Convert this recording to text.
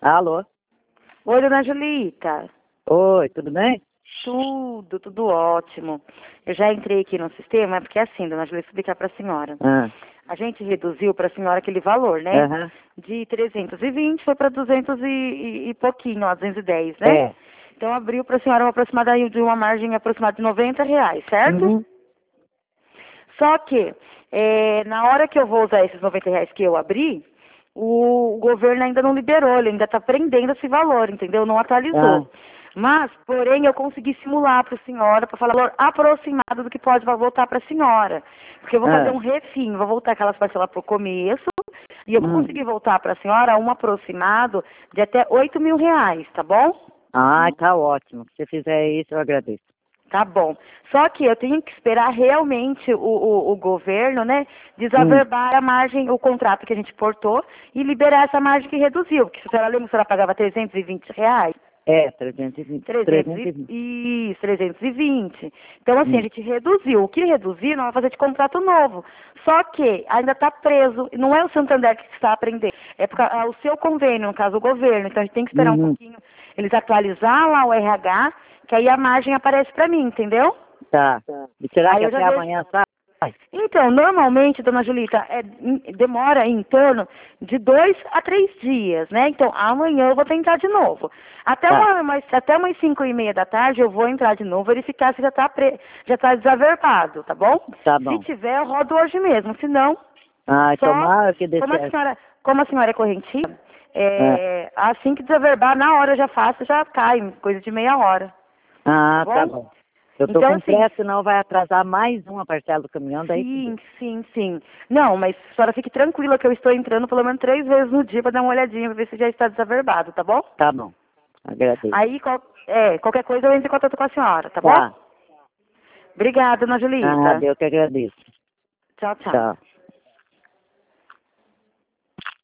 Alô? Oi, dona Julita. Oi, tudo bem? Tudo ótimo. Eu já entrei aqui no sistema, porque é assim, dona Julita, vou explicar para a senhora. Ah, A gente reduziu para a senhora aquele valor, né? aham. De 320 foi para 200 e pouquinho, ó, 210, né? É. Então abriu para a senhora uma aproximada de uma margem aproximada de R$ 90, certo? Uhum. Só que, na hora que eu vou usar esses R$ 90 que eu abri, o governo ainda não liberou, ele ainda está prendendo esse valor, entendeu? Não Ah, atualizou. Mas, porém, eu consegui simular para a senhora, para falar o valor aproximado do que pode voltar para a senhora. Porque eu vou fazer ah, um refim, vou voltar aquelas parcelas para o começo, e eu vou hum. conseguir voltar para a senhora um aproximado de até R$ 8.000, tá bom? Ah, tá ótimo. Se você fizer isso, eu agradeço. Tá bom. Só que eu tenho que esperar realmente o governo, né, Hum. desaverbar a margem, o contrato que a gente portou e liberar essa margem que reduziu. Porque se a senhora lembra, a senhora pagava R$ 320. É, 320. 320. Isso, 320. Então, assim, a Hum. gente reduziu. O que reduzir, nós vamos fazer de contrato novo. Só que ainda está preso. Não é o Santander que está a prender. É o seu convênio, no caso, o governo. Então, a gente tem que esperar um Uhum. pouquinho eles atualizar lá o RH, que aí a margem aparece para mim, entendeu? Tá. E será Aí que eu já até vejo. amanhã sai? Então, normalmente, dona Julita, demora em torno de 2 a 3 dias, né? Então, amanhã eu vou tentar de novo. Tá, Até umas 5:30 da tarde eu vou entrar de novo, verificar se já tá desaverbado, tá bom? tá Se bom. tiver, eu rodo hoje mesmo. Se não, Ai, só tomara que dê como a certo. senhora, como a senhora é correntia, Ah, assim que desaverbar, na hora eu já faço, já cai, coisa de meia hora, tá tá bom? bom. Eu tô Então, com assim, pressa, senão vai atrasar mais uma parcela do caminhão, daí sim, fudeu. sim, sim. Não, mas a senhora fique tranquila que eu estou entrando pelo menos 3 vezes no dia para dar uma olhadinha, para ver se já está desaverbado, tá bom? Tá bom. Agradeço. Aí, qualquer coisa eu entro em contato com a senhora, tá bom? Tá. Obrigada, dona Ah, Julita. eu que agradeço. Tchau, tchau. Tchau.